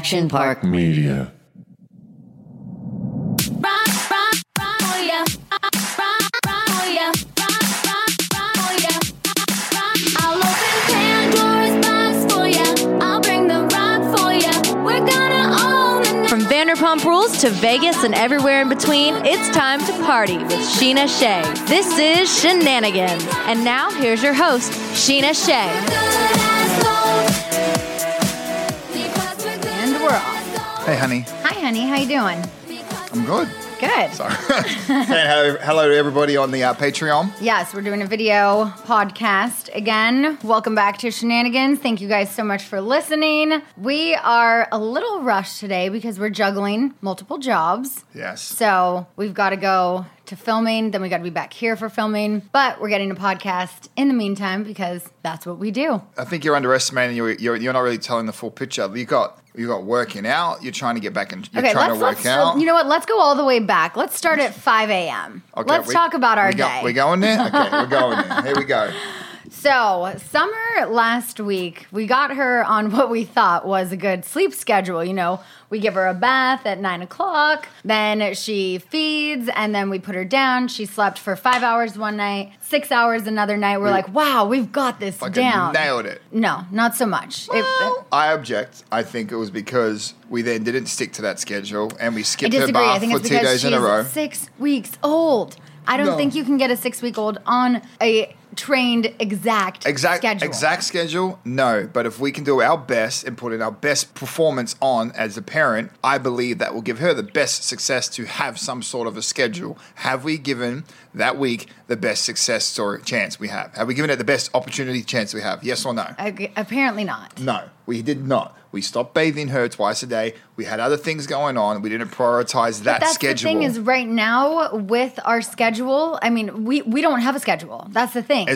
Action Park Media. From Vanderpump Rules to Vegas and everywhere in between, it's time to party with Sheena Shea. This is Shenanigans. And now, here's your host, Sheena Shea. And we're off. Hey, honey. Hi, honey. How you doing? I'm good. Good. Sorry. Saying hello to everybody on the Patreon. Yes, we're doing a video podcast again. Welcome back to Shenanigans. Thank you guys so much for listening. We are a little rushed today because we're juggling multiple jobs. Yes. So we've got to go to filming, then we got to be back here for filming. But we're getting a podcast in the meantime because that's what we do. I think you're underestimating. You're not really telling the full picture. You got working out. You're trying to get back and you're trying to work out. You know what? Let's go all the way back. Let's start at 5 a.m. Okay, let's talk about our day. We're going there? Okay, we're going there. Here we go. So, Summer last week, we got her on what we thought was a good sleep schedule. You know, we give her a bath at 9 o'clock, then she feeds, and then we put her down. She slept for 5 hours one night, 6 hours another night. We're like, wow, we've got this down. Nailed it. No, not so much. Well, I object. I think it was because we then didn't stick to that schedule, and we I skipped her disagree. bath I think for it's 2 because days in a row. she's 6 weeks old. I don't think you can get a 6-week-old on a trained exact schedule. Exact schedule? No. But if we can do our best and put in our best performance on as a parent, I believe that will give her the best success to have some sort of a schedule. Have we given that week the best success story chance we have? Have we given it the best opportunity chance we have? Yes or no? Apparently not. No, we did not. We stopped bathing her twice a day. We had other things going on. We didn't prioritize that that's schedule. The thing is, right now with our schedule, I mean, we don't have a schedule. That's the thing.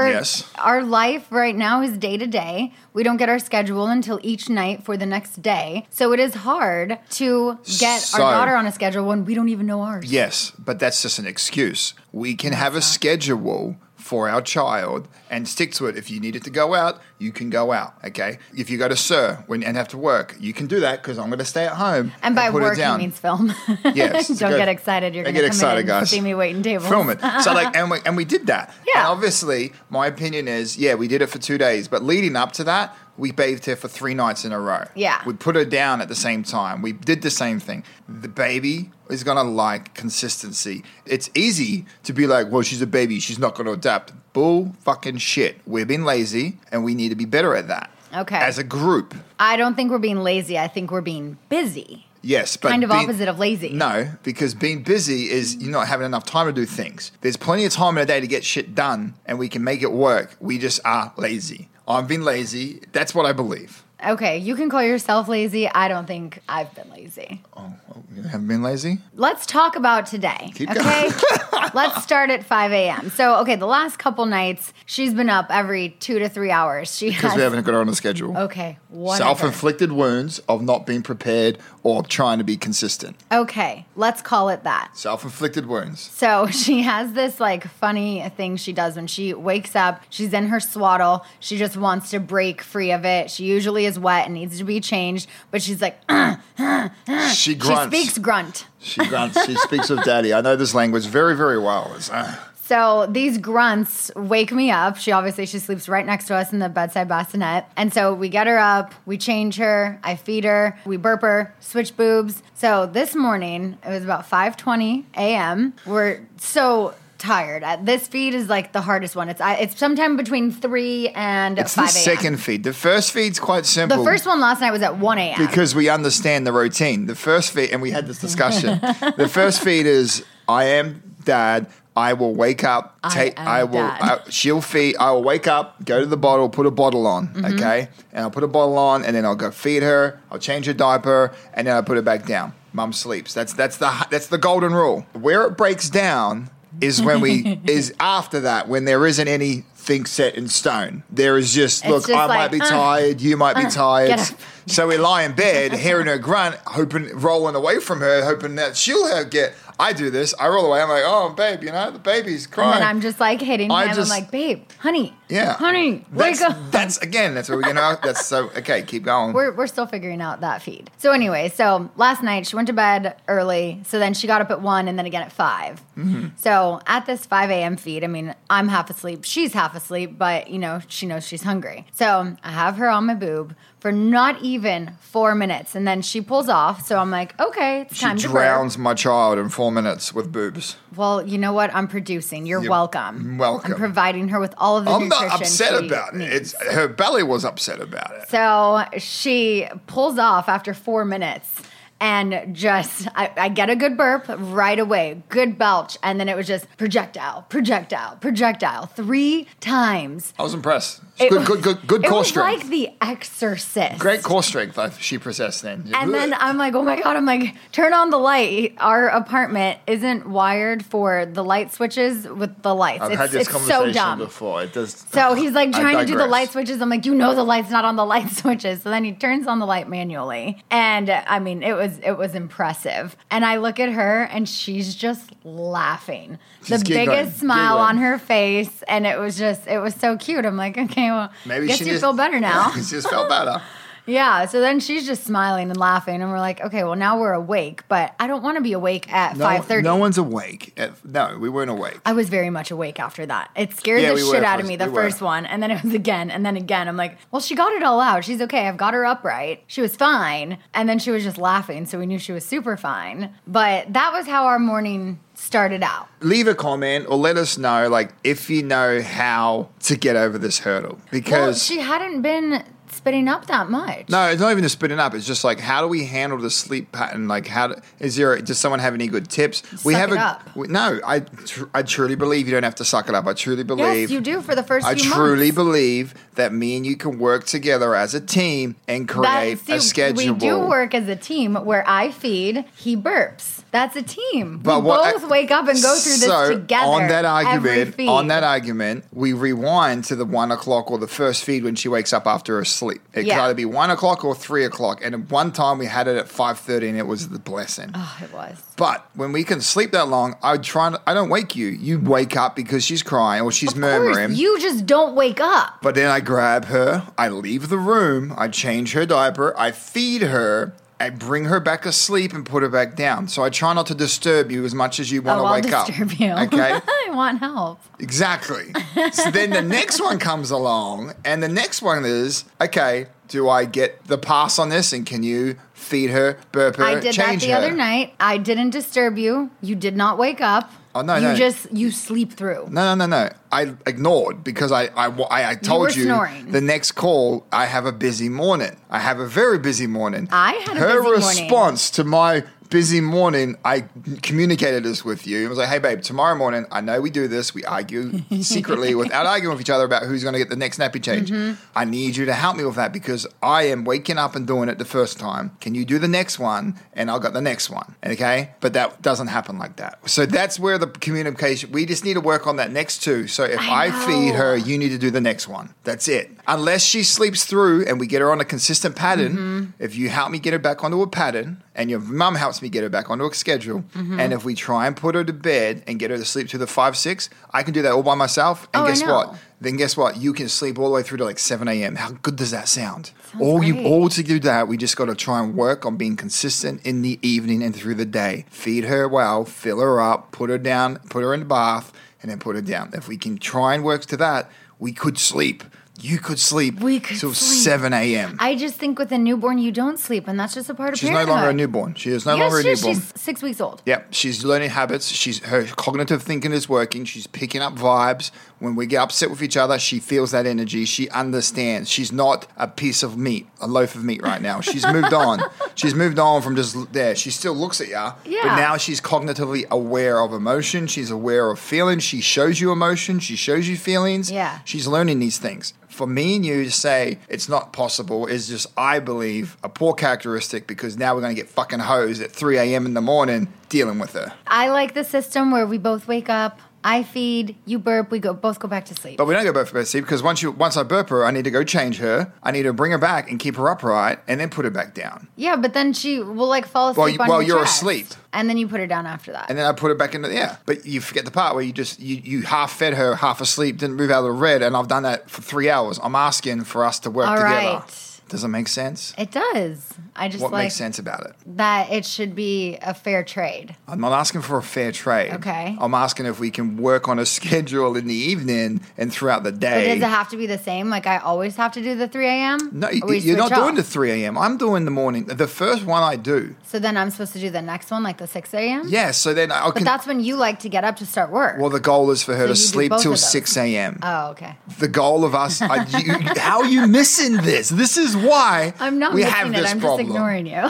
Our life right now is day to day. We don't get our schedule until each night for the next day. So it is hard to get our daughter on a schedule when we don't even know ours. Yes, but that's just an excuse. We can have a schedule for our child and stick to it. If you needed to go out, you can go out, okay? If you go to SIR and have to work, you can do that because I'm going to stay at home and by put work, it down. he means film. Yes. Don't get excited. You're going to come in and see me waiting tables. Film it. So and we did that. Yeah. And obviously, my opinion is, we did it for 2 days. But leading up to that, we bathed her for 3 nights in a row. Yeah. We put her down at the same time. We did the same thing. The baby is going to like consistency. It's easy to be like, well, she's a baby. She's not going to adapt. Bull fucking shit. We've been lazy and we need to be better at that. Okay. As a group. I don't think we're being lazy. I think we're being busy. Yes, but kind of opposite of lazy. No, because being busy is you're not having enough time to do things. There's plenty of time in a day to get shit done and we can make it work. We just are lazy. I've been lazy. That's what I believe. Okay, you can call yourself lazy. I don't think I've been lazy. Oh, you haven't been lazy? Let's talk about today, okay? Let's start at 5 a.m. So, okay, the last couple nights, she's been up every 2 to 3 hours. Because we haven't got her on a schedule. Okay, whatever. Self-inflicted wounds of not being prepared or trying to be consistent. Okay, let's call it that. Self-inflicted wounds. So she has this like funny thing she does when she wakes up. She's in her swaddle. She just wants to break free of it. She usually is wet and needs to be changed, but she's like, She grunts. She speaks grunt. She grunts. She speaks of daddy. I know this language very, very well. So these grunts wake me up. She sleeps right next to us in the bedside bassinet. And so we get her up, we change her, I feed her, we burp her, switch boobs. So this morning, it was about 5:20 a.m. We're so tired. This feed is like the hardest one. It's sometime between 3 and 5 a.m. It's the second feed. The first feed's quite simple. The first one last night was at 1 a.m. Because we understand the routine. The first feed, and we had this discussion. The first feed is, I am dad. I will wake up. She'll feed. I will wake up, go to the bottle, put a bottle on, okay? And I'll put a bottle on, and then I'll go feed her. I'll change her diaper, and then I'll put her back down. Mum sleeps. That's the golden rule. Where it breaks down is when is after that, when there isn't anything set in stone. There is just, look, I might be tired, you might be tired. So we lie in bed, hearing her grunt, rolling away from her, hoping that she'll get I do this. I roll away. I'm like, oh, babe, the baby's crying. And then I'm just like hitting him. I'm like, babe, honey. Yeah. Honey, wake up. That's where we're going to, that's so, okay, keep going. We're still figuring out that feed. So anyway, so last night she went to bed early. So then she got up at 1 and then again at 5. Mm-hmm. So at this 5 a.m. feed, I mean, I'm half asleep. She's half asleep, but, she knows she's hungry. So I have her on my boob for not even 4 minutes. And then she pulls off. So I'm like, okay, it's time to burp. She drowns my child in 4 minutes with boobs. Well, you know what? I'm producing. You're welcome. Welcome. I'm providing her with all of the nutrition. I'm not upset about it. Her belly was upset about it. So she pulls off after 4 minutes. And just, I get a good burp right away, good belch, and then it was just projectile, 3 times. I was impressed. Good core strength. It was like The Exorcist. Great core strength she possessed then. And then I'm like, oh my God, turn on the light. Our apartment isn't wired for the light switches with the lights. I've had this conversation so dumb. before. It does. So he's like trying to do the light switches. I'm like, the light's not on the light switches. So then he turns on the light manually. And I mean, it was impressive. And I look at her and she's just laughing. She's the biggest smile on her face. And it was so cute. I'm like, okay, well, maybe guess you feel better now. She just felt better. Yeah, so then she's just smiling and laughing, and we're like, okay, well, now we're awake, but I don't want to be awake at 5:30. No one's awake. No, we weren't awake. I was very much awake after that. It scared the shit out of me, the first one, and then it was again, and then again. I'm like, well, she got it all out. She's okay. I've got her upright. She was fine, and then she was just laughing, so we knew she was super fine. But that was how our morning started out. Leave a comment or let us know, if you know how to get over this hurdle. Because she hadn't been spitting up that much. No, it's not even the spitting up. It's just how do we handle the sleep pattern? Does someone have any good tips? I truly believe you don't have to suck it up. I truly believe. Yes, you do for the first few months. I truly believe that me and you can work together as a team and create a schedule. We do work as a team where I feed, he burps. That's a team. But we both wake up and go through this together. On that argument, we rewind to the 1 o'clock or the first feed when she wakes up after her sleep. It could either be 1 o'clock or 3 o'clock. And at one time we had it at 5:30 and it was the blessing. Oh, it was. But when we can sleep that long, I don't wake you. You wake up because she's crying or she's murmuring. Course, you just don't wake up. But then I grab her, I leave the room, I change her diaper, I feed her, I bring her back asleep and put her back down. So I try not to disturb you as much as you want to wake up. I'll disturb you. Okay? I want help. Exactly. So then the next one comes along, and the next one is, okay, do I get the pass on this, and can you feed her, burp her, change her? I did that the other night. I didn't disturb you. You did not wake up. Oh, no. You sleep through. No. I ignored because I told you snoring. The next call, I have a busy morning. I have a very busy morning. I had a busy morning. Her response to my busy morning, I communicated this with you. I was like, hey, babe, tomorrow morning, I know we do this. We argue secretly without arguing with each other about who's going to get the next nappy change. Mm-hmm. I need you to help me with that because I am waking up and doing it the first time. Can you do the next one? And I'll get the next one. Okay? But that doesn't happen like that. So that's where the communication, we just need to work on that next two. So if I feed her, you need to do the next one. That's it. Unless she sleeps through and we get her on a consistent pattern, if you help me get her back onto a pattern and your mum helps me get her back onto a schedule, and if we try and put her to bed and get her to sleep to the 5-6, I can do that all by myself. And guess what? Then guess what? You can sleep all the way through to 7 a.m. How good does that sound? All to do that, we just got to try and work on being consistent in the evening and through the day. Feed her well, fill her up, put her down, put her in the bath, and then put her down. If we can try and work to that, we could sleep. You could sleep till 7 a.m. I just think with a newborn, you don't sleep, and that's just a part of parenthood. She's no longer a newborn. She is no longer a newborn. She's 6 weeks old. Yep. She's learning habits. Her cognitive thinking is working. She's picking up vibes. When we get upset with each other, she feels that energy. She understands. She's not a piece of meat, a loaf of meat right now. She's moved on. She's moved on from just there. She still looks at you, but now she's cognitively aware of emotion. She's aware of feelings. She shows you emotion. She shows you feelings. Yeah. She's learning these things. For me and you to say it's not possible is just, I believe, a poor characteristic because now we're going to get fucking hosed at 3 a.m. in the morning dealing with her. I like the system where we both wake up, I feed, you burp, we both go back to sleep. But we don't go both to sleep because once I burp her, I need to go change her. I need to bring her back and keep her upright and then put her back down. Yeah, but then she will like fall asleep on your while you're chest. asleep. And then you put her down after that. And then I put her back into But you forget the part where you half fed her, half asleep, didn't move out of the red, and I've done that for 3 hours. I'm asking for us to work together. Right. Does it make sense? It does. I just What makes sense about it? That it should be a fair trade. I'm not asking for a fair trade. Okay. I'm asking if we can work on a schedule in the evening and throughout the day. But does it have to be the same? Like I always have to do the 3 a.m.? No, you're not doing the 3 a.m. I'm doing the morning. The first one I do. So then I'm supposed to do the next one, like the 6 a.m.? Yeah, so then I can... But that's when you like to get up to start work. Well, the goal is for her to you do sleep both till of those. 6 a.m. Oh, okay. The goal of us... how are you missing this? This is why I'm not we missing have it. this I'm problem. just ignoring you.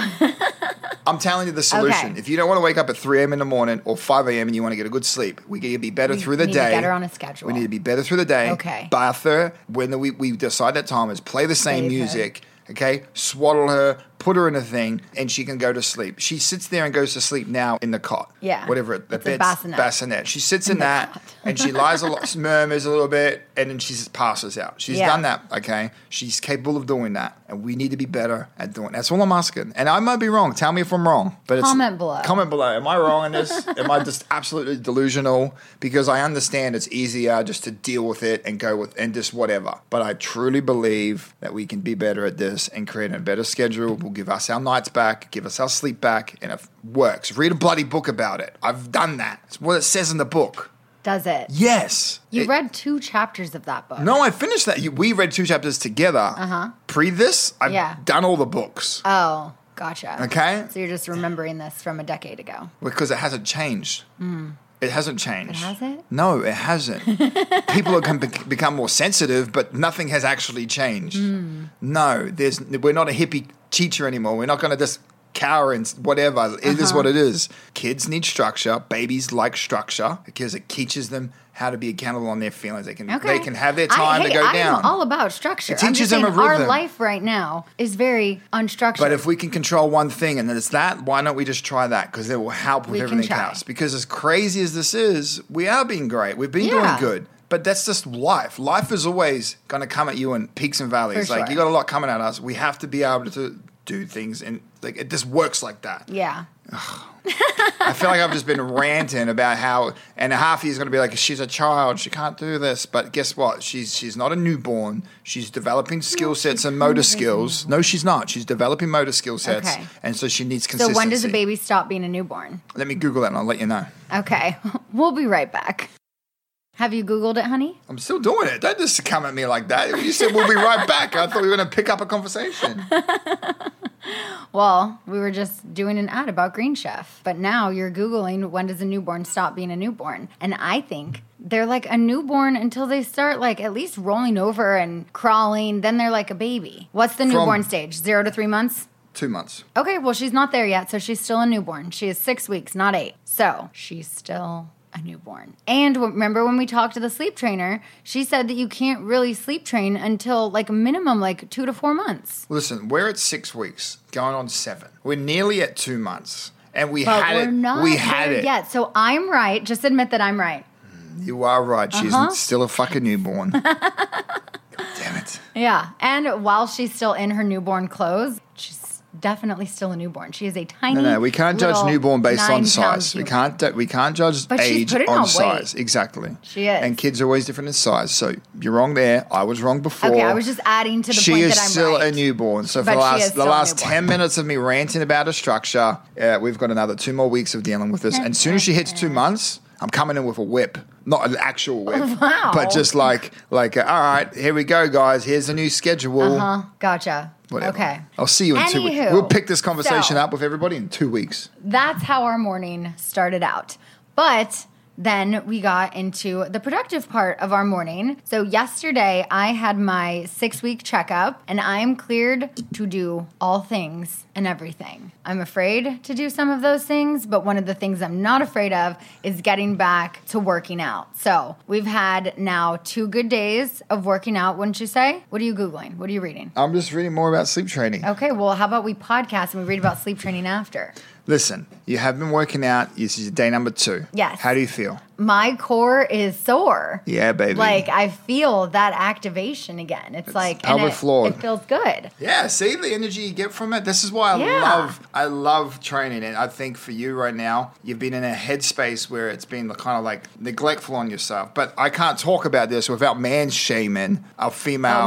I'm telling you the solution. Okay. If you don't want to wake up at 3 a.m. in the morning or 5 a.m. and you want to get a good sleep, we need to be better through the need day. to get her on a schedule. We need to be better through the day. Okay. Bath her. When we decide that time is play the same Bathe her. music. Okay. Swaddle her. Put her in a thing, and she can go to sleep. She sits there and goes to sleep now in the cot. Yeah. Whatever. The It's a bed's bassinet. She sits in the that, cot. and she lies a lot, murmurs a little bit, and then she just passes out. She's Yeah. done that, okay? She's capable of doing that, and we need to be better at doing it. That's all I'm asking. And I might be wrong. Tell me if I'm wrong. But Comment below. Comment below. Am I wrong in this? Am I just absolutely delusional? Because I understand it's easier just to deal with it and go with and just whatever. But I truly believe that we can be better at this and create a better schedule. We'll give us our nights back, give us our sleep back, and it works. Read a bloody book about it. I've done that. It's what it says in the book. Does it? Yes. You read 2 chapters of that book. No, I finished that. We read 2 chapters together. Uh-huh. Pre this, I've done all the books. Oh, gotcha. Okay? So you're just remembering this from a decade ago. Because it hasn't changed. It hasn't changed. It hasn't? No, it hasn't. People can become more sensitive, but nothing has actually changed. No, we're not a hippie teacher anymore. We're not going to just cower and whatever. It is what it is. Kids need structure. Babies like structure because it teaches them how to be accountable on their feelings. They can have their time to go down. I'm all about structure. It teaches them a our rhythm. life right now is very unstructured. But if we can control one thing and it's that, why don't we just try that? Because it will help with We can everything try. else. Because as crazy as this is, we are being great. We've been doing good. But that's just life. Life is always going to come at you in peaks and valleys. For Like, sure. you got a lot coming at us. We have to be able to do things. And like it just works like that. Yeah. I feel like I've just been ranting about how, and half year's going to be like, she's a child, she can't do this. But guess what? She's not a newborn. She's developing skill sets and motor skills. No, she's not. She's developing motor skill sets. Okay. And so she needs So consistency. when does a baby stop being a newborn? Let me Google that and I'll let you know. Okay. We'll be right back. Have you Googled it, honey? I'm still doing it. Don't just come at me like that. You said we'll be right back. I thought we were going to pick up a conversation. Well, we were just doing an ad about Green Chef. But now you're Googling when does a newborn stop being a newborn. And I think they're like a newborn until they start like at least rolling over and crawling. Then they're like a baby. What's the newborn stage? 0 to 3 months? 2 months. Okay, well, she's not there yet, so she's still a newborn. She is 6 weeks, not 8. So she's still a newborn. And remember when we talked to the sleep trainer, she said that you can't really sleep train until like a minimum like 2 to 4 months. Listen, we're at 6 weeks, going on 7. We're nearly at 2 months. And we But had we're it. not We had there it. yet. So I'm right. Just admit that I'm right. You are right. She's still a fucking newborn. God damn it. Yeah. And while she's still in her newborn clothes, she's definitely still a newborn. She is a tiny. No, we can't judge little newborn based on 9-pound size. We human. can't judge But she's age putting on on size. weight. Exactly. She is. And kids are always different in size. So you're wrong there. I was wrong before. Okay, I was just adding to the She point is that I'm still right. a newborn. So But for she is the still a last newborn. 10 minutes of me ranting about a structure, we've got another 2 more weeks of dealing with this. And as soon as she hits 2 months, I'm coming in with a whip. Not an actual whip. Wow. But just like all right, here we go, guys. Here's the new schedule. Gotcha. Whatever. Okay. I'll see you in 2 weeks. Anywho, We'll pick this conversation so- up with everybody in 2 weeks. That's how our morning started out. But then we got into the productive part of our morning. So yesterday I had my 6-week checkup and I'm cleared to do all things and everything. I'm afraid to do some of those things, but one of the things I'm not afraid of is getting back to working out. So we've had now 2 good days of working out, wouldn't you say? What are you Googling? What are you reading? I'm just reading more about sleep training. Okay, well, how about we podcast and we read about sleep training after? Listen, you have been working out. This is day number 2. Yes. How do you feel? my core is sore. Yeah, baby. Like, I feel that activation again. It's like, and pelvic floor. it feels good. Yeah, see the energy you get from it? This is why I love training. And I think for you right now, you've been in a headspace where it's been kind of like neglectful on yourself. But I can't talk about this without man-shaming a female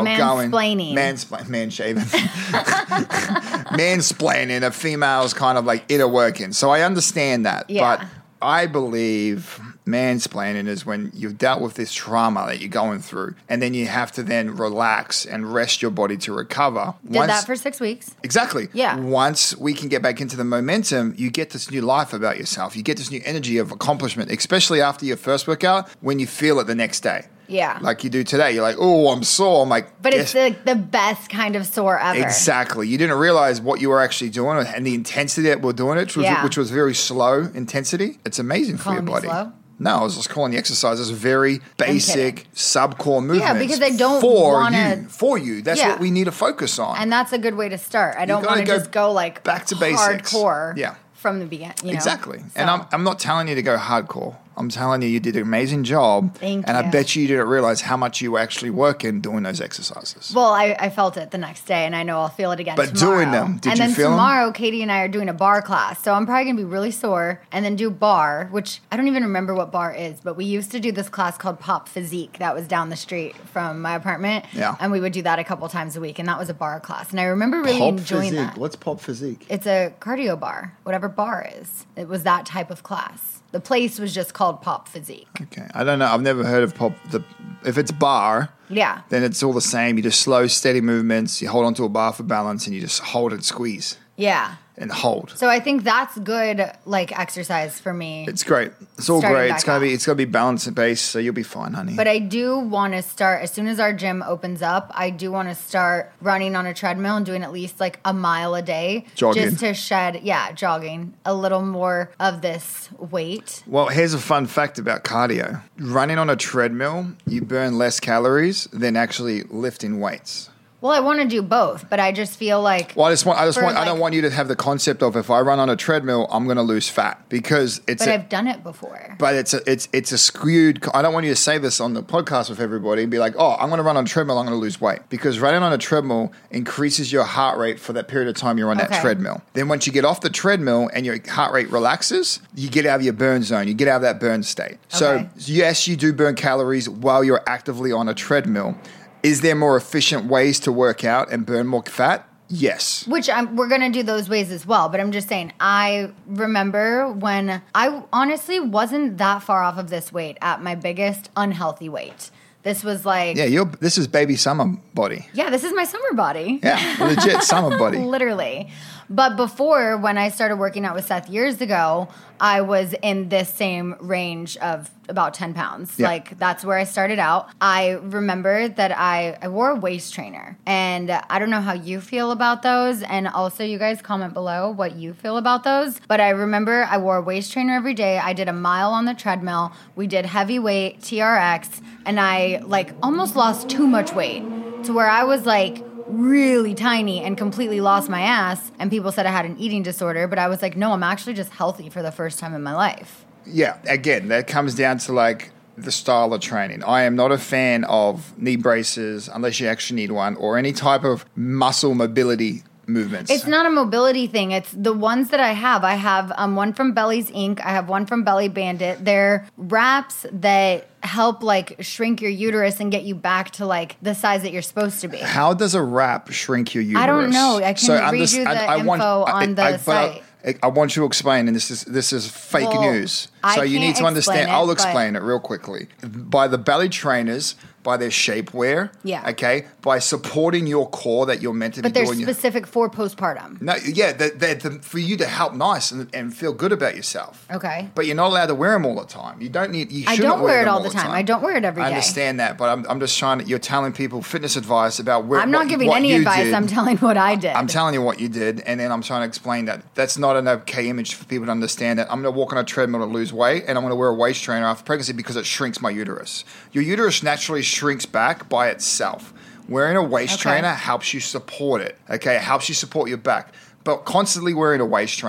mansplaining a female's kind of like inner working. So I understand that. Yeah. But I believe mansplaining is when you've dealt with this trauma that you're going through, and then you have to then relax and rest your body to recover. Did that for 6 weeks. Exactly. Yeah. Once we can get back into the momentum, you get this new life about yourself. You get this new energy of accomplishment, especially after your first workout, when you feel it the next day. Yeah. Like you do today. You're like, oh, I'm sore. I'm like, but it's the best kind of sore ever. Exactly. You didn't realize what you were actually doing and the intensity that we're doing it, which was very slow intensity. It's amazing for your body. Slow? No, I was just calling the exercises very basic subcore movements. Yeah, because I don't want to. For you. That's what we need to focus on. And that's a good way to start. I don't want to just go like back to basics. Hardcore from the beginning. Exactly. So. And I'm not telling you to go hardcore. I'm telling you did an amazing job. Thank you. And I bet you didn't realize how much you were actually working doing those exercises. Well, I felt it the next day, and I know I'll feel it again tomorrow. But doing them, did you feel them? And then tomorrow, Katie and I are doing a bar class. So I'm probably going to be really sore and then do bar, which I don't even remember what bar is, but we used to do this class called Pop Physique that was down the street from my apartment. Yeah. And we would do that a couple times a week, and that was a bar class. And I remember really enjoying that. What's Pop Physique? It's a cardio bar, whatever bar is. It was that type of class. The place was just called Pop Physique. Okay. I don't know. I've never heard of if it's bar, then it's all the same. You just slow, steady movements. You hold onto a bar for balance, and you just hold and squeeze. Yeah. And hold. So I think that's good, like, exercise for me. It's great. It's all great. It's gonna be balance and base, so you'll be fine, honey. But I do want to start as soon as our gym opens up. I do want to start running on a treadmill and doing at least like a mile a day, jogging, just to shed, jogging a little more of this weight. Well, here's a fun fact about cardio: running on a treadmill, you burn less calories than actually lifting weights. Well, I want to do both, but I just feel like... Well, I don't want you to have the concept of if I run on a treadmill, I'm going to lose fat because it's... But I've done it before. But it's a skewed... I don't want you to say this on the podcast with everybody and be like, oh, I'm going to run on a treadmill, I'm going to lose weight. Because running on a treadmill increases your heart rate for that period of time you're on that treadmill. Then once you get off the treadmill and your heart rate relaxes, you get out of your burn zone. You get out of that burn state. So, yes, you do burn calories while you're actively on a treadmill. Is there more efficient ways to work out and burn more fat? Yes. Which we're going to do those ways as well. But I'm just saying, I remember when I honestly wasn't that far off of this weight at my biggest unhealthy weight. This was like... Yeah, this is baby summer body. Yeah, this is my summer body. Yeah, legit summer body. Literally. But before, when I started working out with Seth years ago, I was in this same range of about 10 pounds. Yeah. Like, that's where I started out. I remember that I wore a waist trainer. And I don't know how you feel about those. And also, you guys comment below what you feel about those. But I remember I wore a waist trainer every day. I did a mile on the treadmill. We did heavy weight, TRX. And I, like, almost lost too much weight to where I was, like, really tiny and completely lost my ass, and people said I had an eating disorder, but I was like, no, I'm actually just healthy for the first time in my life. Yeah, again, that comes down to like the style of training. I am not a fan of knee braces unless you actually need one, or any type of muscle mobility movements. It's not a mobility thing. It's the ones that I have. I have one from Belly's Inc. I have one from Belly Bandit. They're wraps that help like shrink your uterus and get you back to like the size that you're supposed to be. How does a wrap shrink your uterus? I don't know. I can read you the info on the site. I want you to explain, and this is fake news. So you need to understand. I'll explain it real quickly. By the belly trainers, by their shapewear, okay, by supporting your core that you're meant to be doing. But they're specific for postpartum. No, yeah, they're for you to help nice and feel good about yourself. Okay. But you're not allowed to wear them all the time. You don't need. I don't wear it all the time. I don't wear it every day. I understand that, but I'm just trying to. You're telling people fitness advice about where. I'm not giving any advice. I'm telling what I did. I'm telling you what you did, and then I'm trying to explain that that's not an okay image for people to understand. That I'm going to walk on a treadmill to lose weight, and I'm going to wear a waist trainer after pregnancy because it shrinks my uterus. Your uterus naturally shrinks back by itself. Wearing a waist trainer helps you support it. Okay, it helps you support your back. But constantly wearing a waist trainer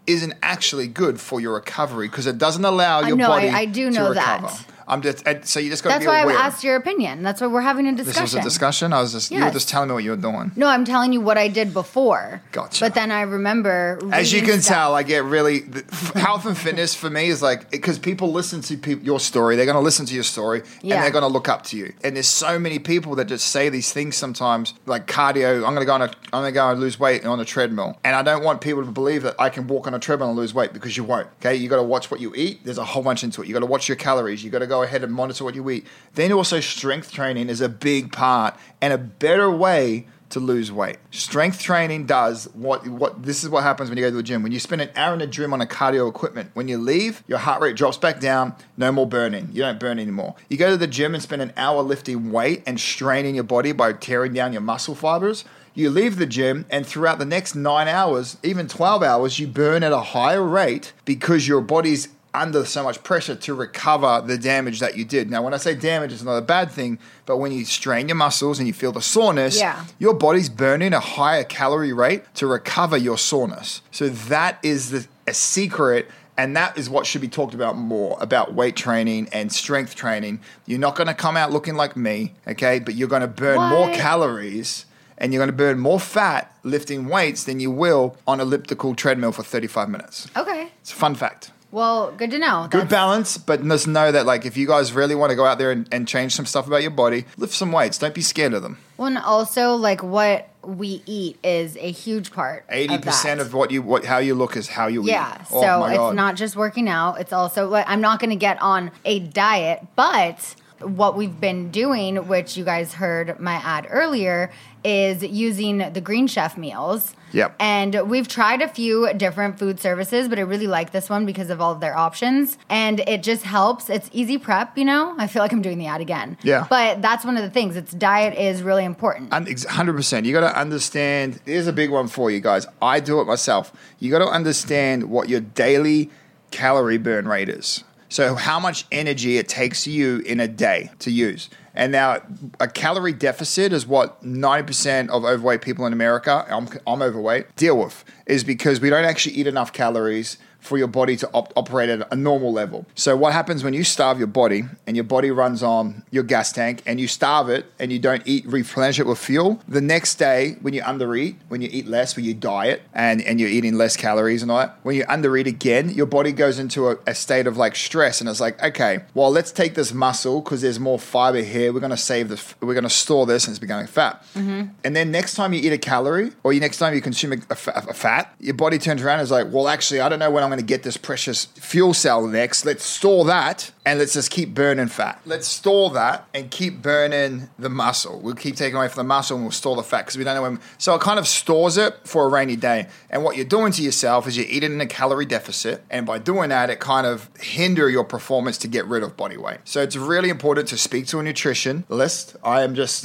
isn't actually good for your recovery because it doesn't allow your body I do to know recover. That. So you just got to be aware. That's why I asked your opinion. That's why we're having a discussion. This was a discussion? You were just telling me what you were doing. No, I'm telling you what I did before. Gotcha. But then I remember as you can tell, I get really... health and fitness for me is like... Because people listen to your story. They're going to listen to your story. And they're going to look up to you. And there's so many people that just say these things sometimes. Like cardio. I'm going to go and lose weight on a treadmill. And I don't want people to believe that I can walk on a treadmill and lose weight because you won't. Okay? You got to watch what you eat. There's a whole bunch into it. You got to watch your calories. You got to go ahead and monitor what you eat. Then also strength training is a big part and a better way to lose weight. Strength training does what this is what happens when you go to the gym. When you spend an hour in the gym on a cardio equipment, when you leave, your heart rate drops back down, no more burning. You don't burn anymore. You go to the gym and spend an hour lifting weight and straining your body by tearing down your muscle fibers. You leave the gym and throughout the next 9 hours, even 12 hours, you burn at a higher rate because your body's under so much pressure to recover the damage that you did. Now, when I say damage, it's not a bad thing, but when you strain your muscles and you feel the soreness, your body's burning a higher calorie rate to recover your soreness. So that is a secret, and that is what should be talked about more, about weight training and strength training. You're not going to come out looking like me, okay? But you're going to burn more calories and you're going to burn more fat lifting weights than you will on an elliptical treadmill for 35 minutes. Okay. It's a fun fact. Well, good to know. Good balance, but just know that like if you guys really want to go out there and change some stuff about your body, lift some weights. Don't be scared of them. Well, and also like what we eat is a huge part. 80% of how you look is how you eat. Yeah, so it's not just working out. It's also like I'm not going to get on a diet, but what we've been doing, which you guys heard my ad earlier, is using the Green Chef meals. Yep. And we've tried a few different food services, but I really like this one because of all of their options. And it just helps. It's easy prep, you know? I feel like I'm doing the ad again. Yeah. But that's one of the things. Diet is really important. 100%. You got to understand. Here's a big one for you guys. I do it myself. You got to understand what your daily calorie burn rate is. So how much energy it takes you in a day to use. And now a calorie deficit is what 90% of overweight people in America, I'm overweight, deal with, is because we don't actually eat enough calories for your body to operate at a normal level. So what happens when you starve your body and your body runs on your gas tank and you starve it and you don't replenish it with fuel, the next day when you undereat, when you eat less, when you diet and you're eating less calories and all that, when you undereat again, your body goes into a state of like stress and it's like, okay, well, let's take this muscle because there's more fiber here. We're going to save this. We're going to store this and it's becoming fat. Mm-hmm. And then next time you eat a calorie or next time you consume a fat, your body turns around and is like, well, actually, I don't know when I'm going to get this precious fuel cell next. Let's store that and let's just keep burning fat. Let's store that and keep burning the muscle. We'll keep taking away from the muscle and we'll store the fat because we don't know when. So it kind of stores it for a rainy day. And what you're doing to yourself is you're eating in a calorie deficit. And by doing that, it kind of hinder your performance to get rid of body weight. So it's really important to speak to a nutritionist. I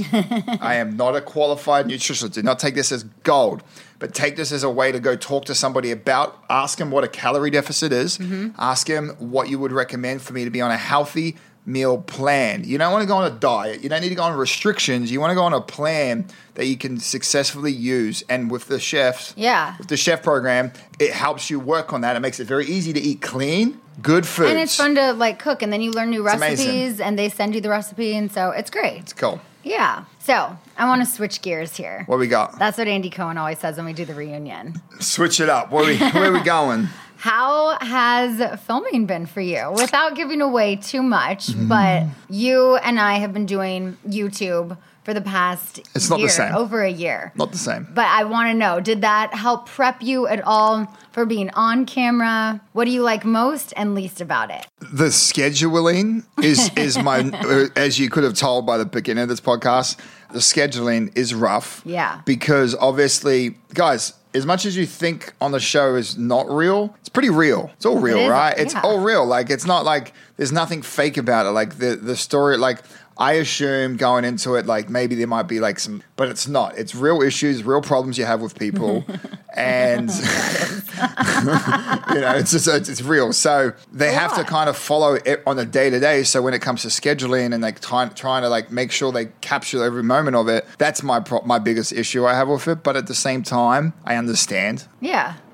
am not a qualified nutritionist. Do not take this as gold. But take this as a way to go talk to somebody about, ask them what a calorie deficit is, ask them what you would recommend for me to be on a healthy meal plan. You don't want to go on a diet. You don't need to go on restrictions. You want to go on a plan that you can successfully use. And with the chefs, with the chef program, it helps you work on that. It makes it very easy to eat clean, good foods. And it's fun to like cook, and then you learn new recipes, and they send you the recipe, and so it's great. It's cool. Yeah. So I want to switch gears here. What we got? That's what Andy Cohen always says when we do the reunion. Switch it up. Where are we going? How has filming been for you? Without giving away too much, but you and I have been doing YouTube for the past it's not year, the same. Over a year. Not the same. But I want to know, did that help prep you at all for being on camera? What do you like most and least about it? The scheduling is my, as you could have told by the beginning of this podcast, the scheduling is rough. Yeah. Because obviously, guys, as much as you think on the show is not real, it's pretty real. It's all real, right? It's all real. Like, it's not like there's nothing fake about it. Like the story, like I assume going into it, like maybe there might be like some, but it's not. It's real issues, real problems you have with people. And, you know, it's real. So they have to kind of follow it on a day to day. So when it comes to scheduling and like trying to like make sure they capture every moment of it, that's my biggest issue I have with it. But at the same time, I understand. Yeah.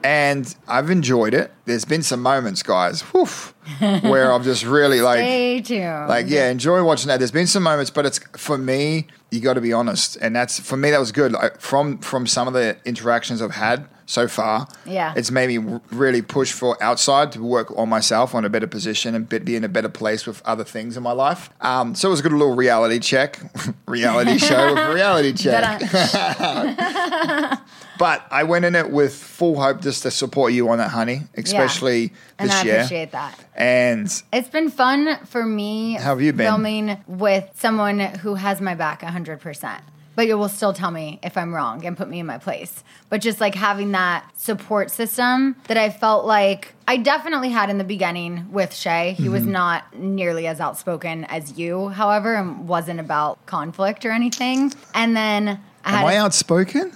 And I've enjoyed it. There's been some moments, guys, where I've just really Stay tuned. Enjoy watching that. There's been some moments, but it's for me, you got to be honest. And that's, for me, that was good. Like, from some of the interactions I've had so far, it's made me really push for outside to work on myself, on a better position and be in a better place with other things in my life. So it was a good little reality check. Reality show with reality check. But I went in it with full hope just to support you on that, honey, especially this year. And I appreciate that. And it's been fun for me. How have you been? Filming with someone who has my back 100%. But you will still tell me if I'm wrong and put me in my place. But just like having that support system that I felt like I definitely had in the beginning with Shay. He was not nearly as outspoken as you, however, and wasn't about conflict or anything. And then Am I outspoken?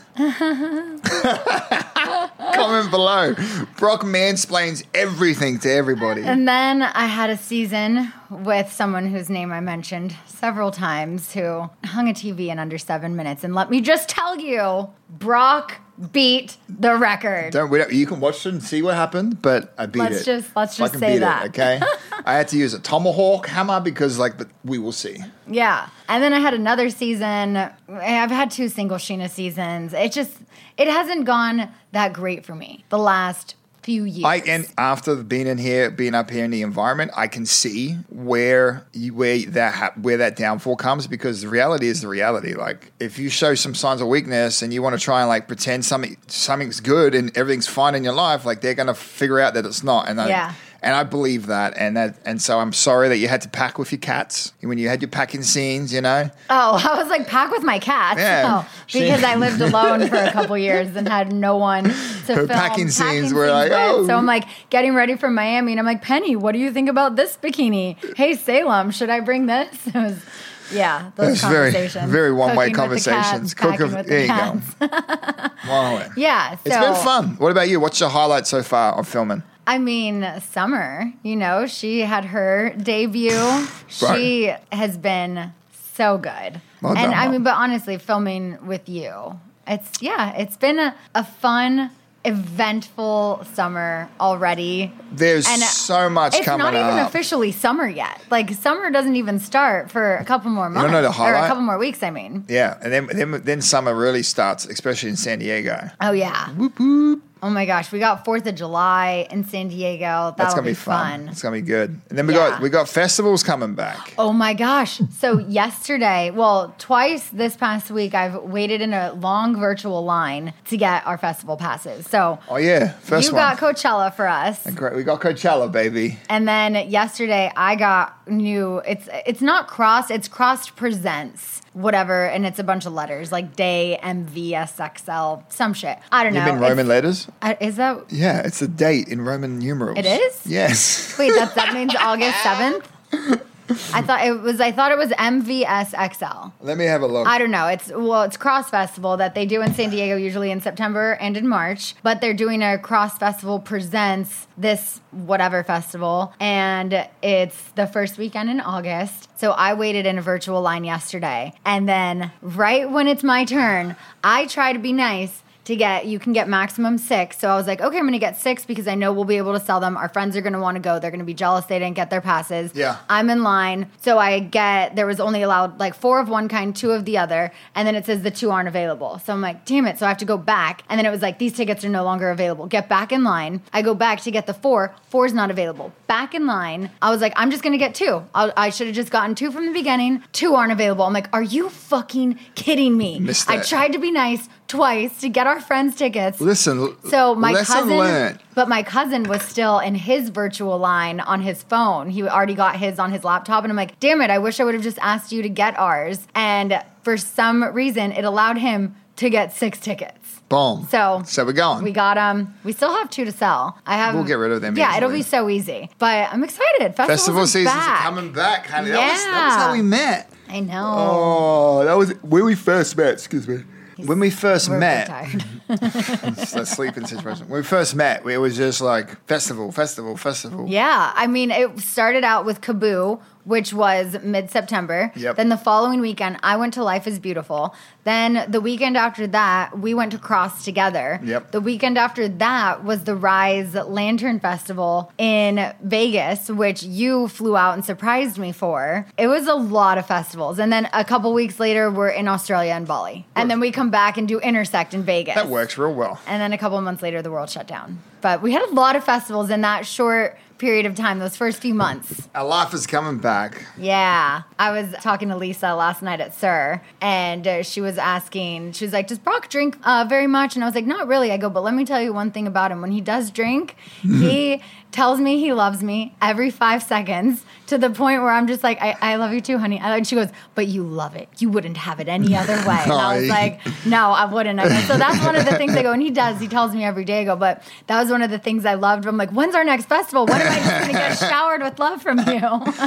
Comment below. Brock mansplains everything to everybody. And then I had a season with someone whose name I mentioned several times who hung a TV in under 7 minutes. And let me just tell you, Brock beat the record. You can watch it and see what happened, but I beat it. Let's just say that. Okay? I had to use a tomahawk hammer because, but we will see. Yeah. And then I had another season. I've had 2 single Sheena seasons. It hasn't gone that great for me the last few years. And after being up here in the environment, I can see where that downfall comes, because the reality is the reality. Like, if you show some signs of weakness and you want to try and pretend something's good and everything's fine in your life, they're going to figure out that it's not. And I believe that, and so I'm sorry that you had to pack with your cats when you had your packing scenes, Oh, I was like, pack with my cats? Yeah. Because I lived alone for a couple years and had no one to film packing scenes were like, with. So I'm getting ready for Miami, and I'm like, Penny, what do you think about this bikini? Hey, Salem, should I bring this? It was, those conversations. Very, very one-way Cooking conversations. With the cats, There you go. Wow. Yeah. So, it's been fun. What about you? What's your highlight so far of filming? I mean, Summer, she had her debut. Right. She has been so good. Well done, but honestly, filming with you, it's been a fun, eventful summer already. There's so much coming up. It's not even officially summer yet. Summer doesn't even start for a couple more months. You don't know the highlight? Or a couple more weeks, I mean. Yeah, and then summer really starts, especially in San Diego. Oh, yeah. Whoop, whoop. Oh my gosh, we got 4th of July in San Diego. That's gonna be fun. It's gonna be good. And then we got festivals coming back. Oh my gosh. So twice this past week, I've waited in a long virtual line to get our festival passes. So first you got Coachella for us. Great, we got Coachella, baby. And then yesterday I got it's not Crossed, it's Crossed Presents. Whatever, and it's a bunch of letters like Day, MVSXL, some shit. I don't know. You mean Roman letters? Is that? Yeah, it's a date in Roman numerals. It is? Yes. Wait, that means August 7th? I thought it was MVSXL. Let me have a look. I don't know. It's Cross Festival that they do in San Diego usually in September and in March, but they're doing a Cross Festival Presents this whatever festival, and it's the first weekend in August. So I waited in a virtual line yesterday, and then right when it's my turn, I try to be nice. You can get maximum 6. So I was like, okay, I'm going to get 6 because I know we'll be able to sell them. Our friends are going to want to go. They're going to be jealous they didn't get their passes. Yeah. I'm in line. So there was only allowed 4 of one kind, 2 of the other. And then it says the 2 aren't available. So I'm like, damn it. So I have to go back. And then it was like, these tickets are no longer available. Get back in line. I go back to get the 4. 4's not available. Back in line. I was like, I'm just going to get 2. I should have just gotten 2 from the beginning. 2 aren't available. I'm like, are you fucking kidding me? Missed I that. tried to be nice twice to get our friends tickets. Lesson learned. But my cousin was still in his virtual line on his phone. He already got his on his laptop, and I'm like, damn it, I wish I would have just asked you to get ours. And for some reason, it allowed him to get 6 tickets. Boom. So we're going. We got them. We still have 2 to sell. We'll get rid of them. Yeah, easily. it'll be so easy. But I'm excited. Festival seasons back. are coming back, honey. Yeah. That was how we met. I know. Oh, that was when we first met. Excuse me. When we first met, it's a sleeping situation. When we first met, it was just like festival. Yeah, I mean, it started out with Kaboo, which was mid-September. Yep. Then the following weekend, I went to Life is Beautiful. Then the weekend after that, we went to Cross together. Yep. The weekend after that was the Rise Lantern Festival in Vegas, which you flew out and surprised me for. It was a lot of festivals. And then a couple weeks later, we're in Australia and Bali. And then we come back and do Intersect in Vegas. That works real well. And then a couple months later, the world shut down. But we had a lot of festivals in that short period of time, those first few months. Our life is coming back. Yeah. I was talking to Lisa last night at SUR, and she was asking, she was like, does Brock drink very much? And I was like, not really. I go, but let me tell you one thing about him. When he does drink, he tells me he loves me every 5 seconds to the point where I'm just like, I love you too, honey. And she goes, but you love it. You wouldn't have it any other way. And I was like, no, I wouldn't. I go, so that's one of the things I go, and he tells me every day. I go, but that was one of the things I loved. I'm like, when's our next festival? When am I just going to get showered with love from you?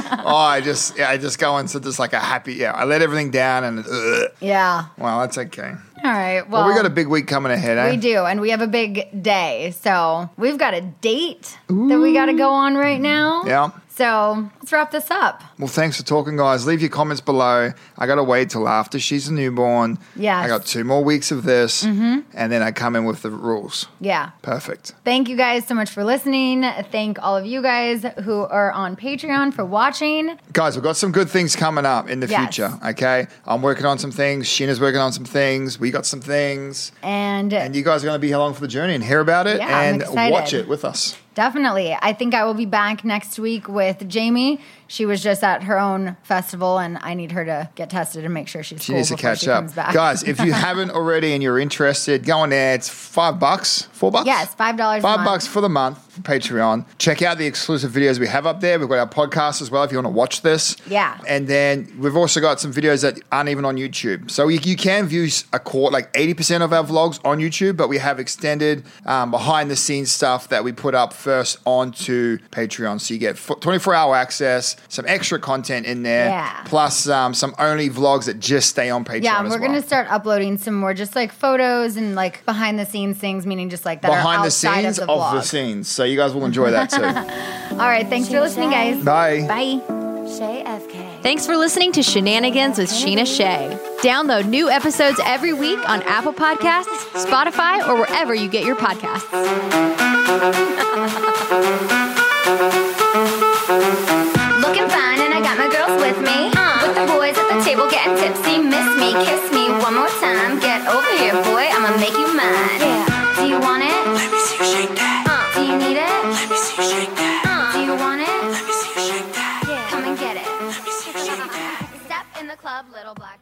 I just go into just like a happy, I let everything down and, Yeah. Well, that's okay. All right. Well, we got a big week coming ahead, eh? We do, and we have a big day. So we've got a date that we got to go on right now. Yeah. So let's wrap this up. Well, thanks for talking, guys. Leave your comments below. I got to wait till after she's a newborn. Yes. I got 2 more weeks of this, and then I come in with the rules. Yeah. Perfect. Thank you guys so much for listening. Thank all of you guys who are on Patreon for watching. Guys, we've got some good things coming up in the future, okay? I'm working on some things. Sheena's working on some things. We got some things. And you guys are going to be along for the journey and hear about it and I'm watch it with us. Definitely. I think I will be back next week with Jamie. She was just at her own festival, and I need her to get tested and make sure she's She cool needs to before catch she up. comes back. Guys, if you haven't already and you're interested, go on there. It's $5, $4? Yes, $5 a month. $5 for the month for Patreon. Check out the exclusive videos we have up there. We've got our podcast as well if you want to watch this. Yeah. And then we've also got some videos that aren't even on YouTube. So you can view like 80% of our vlogs on YouTube, but we have extended behind the scenes stuff that we put up first onto Patreon. So you get 24-hour access, some extra content in there, plus some only vlogs that just stay on Patreon. Yeah, we're going to start uploading some more just like photos and like behind the scenes things, meaning just like that behind are the outside scenes of the vlog. the scenes. So you guys will enjoy that too. All right, thanks for listening, guys. Bye. Bye. Shay FK. Thanks for listening to Shenanigans with Sheena Shea. Download new episodes every week on Apple Podcasts, Spotify, or wherever you get your podcasts. Looking fine and I got my girls with me. With the boys at the table getting tipsy. Miss me, kiss me one more time. Get over here, boy, I'ma make you mine. Yeah. Do you want it? Let me see you shake that. Do you need it? Let me see you shake that. Do you want it? Let me see you shake that. Come and get it. Let me see you shake that. Step in the club, little black